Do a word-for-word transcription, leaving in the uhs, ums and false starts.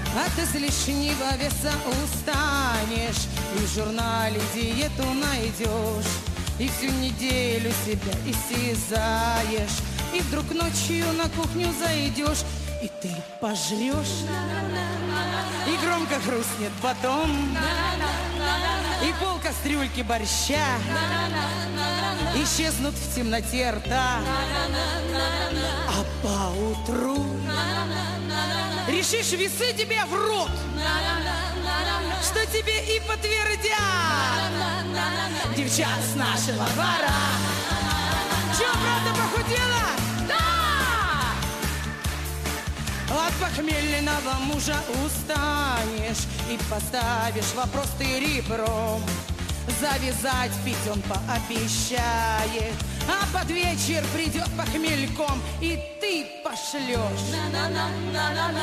От излишнего веса устанешь, и в журнале диету найдешь, и всю неделю себя истязаешь, и вдруг ночью на кухню зайдешь, и ты пожрешь, и громко хрустнет потом, и пол кастрюльки борща исчезнут в темноте рта, а поутру решишь весы тебе в рот, что тебе и подтвердят девчат с нашего двора. Че, правда похудела? Да! От похмельного мужа устанешь и поставишь вопрос ты ребром. Завязать пить он пообещает, а под вечер придет похмельком, и ты пошлешь